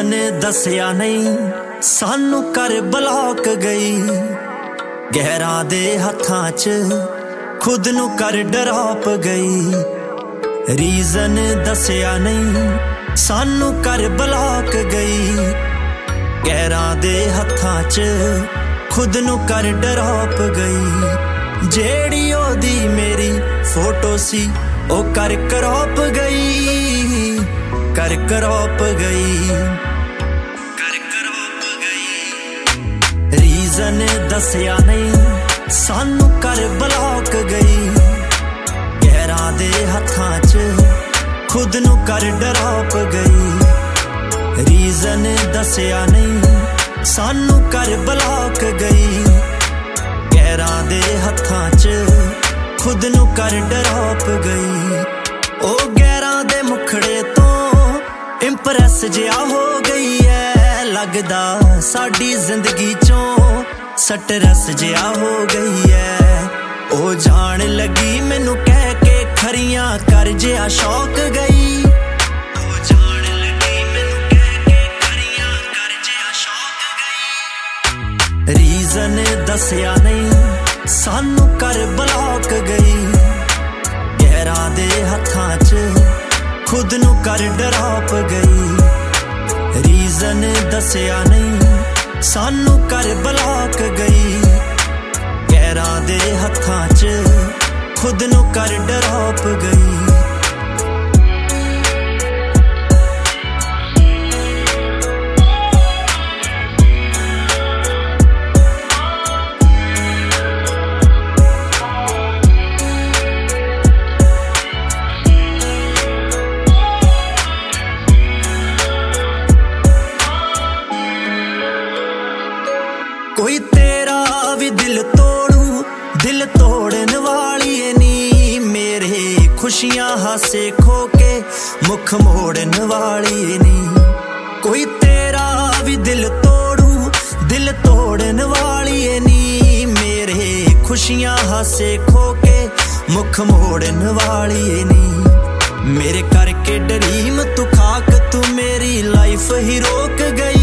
Reason दसिया नहीं सानू कर ब्लॉक गई गहरा दे हत्थां च खुद नू कर ड्रॉप गई। रीजन दसिया नहीं सानू कर ब्लॉक गई गहरा दे हत्थां च खुद नू कर ड्रॉप गई। जेड़ी ओदी मेरी फोटो सी ओ कर क्रॉप गई कर क्रॉप गई कर क्रॉप गई। रीजन दसिया नहीं सानू कर ब्लॉक गई गहरा दे हत्थां च खुद नू कर ड्रॉप गई। रीजन दसिया नहीं सानू कर ब्लॉक गई गहरा दे हत्थां च खुद नू कर ड्रॉप गई। ओ गैरां दे मुखड़े तो इंप्रेस जिहा हो गई है लगदा साडी जिंदगी चों स्ट्रेस जिहा हो गई है। ओ जान लगी मैनू कह के खरियां कर जिहा शौक गई ओ जान लगी मैनू कह के खरियां कर जिहा शौक गई। रीजन दसिया नहीं सानू कर ब्लॉक गई गहरा दे हत्थां च खुद नू कर ड्रॉप गई। रीजन दसिया नहीं सानू कर ब्लॉक गई गहरा दे हत्थां च खुद नू कर ड्रॉप गई। कोई तेरा भी दिल तोड़ू दिल तोड़न वाली नी मेरे खुशियां हासे खो के मुख मोड़न वाली नी। कोई तेरा भी दिल तोड़ू दिल तोड़न वाली नी मेरे खुशियां हासे खो के मुख मोड़न वाली नी। मेरे करके ड्रीम तू खाक तू मेरी लाइफ ही रोक गई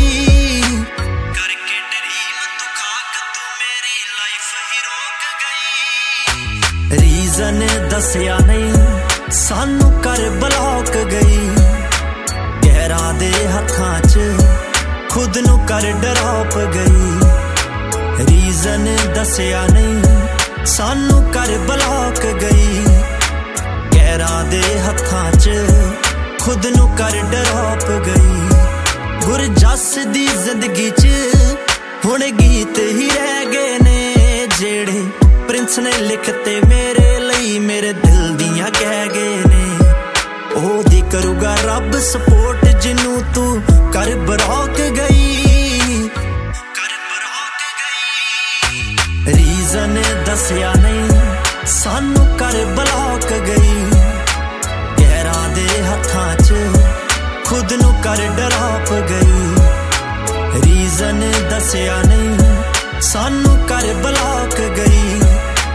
रीजन दसिया नहीं सानू कर ब्लॉक गई गहरा दे हत्थां च खुद नू कर ड्रॉप गई। रीजन दसिया नहीं सानू कर ब्लॉक गई गहरा दे हत्थां च खुद नू कर ड्रॉप गई। गुरजस दी जिंदगी च हुण गीत ही रह गए ने जेड़े प्रिंस ने लिखते मेरे लई मेरे दिल दियां कह गए ने। ओदी करूगा रब सपोर्ट जिनू तू कर ब्लॉक गई कर ब्लॉक गई। रीजन दसिया नहीं सानू कर ब्लॉक गई गहरा दे हत्थां च खुद नू कर ड्रॉप गई। रीजन दसिया नहीं सानू कर ब्लॉक गई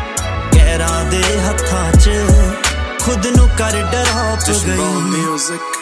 गहरा दे हत्थां च खुद नू कर ड्रॉप गई।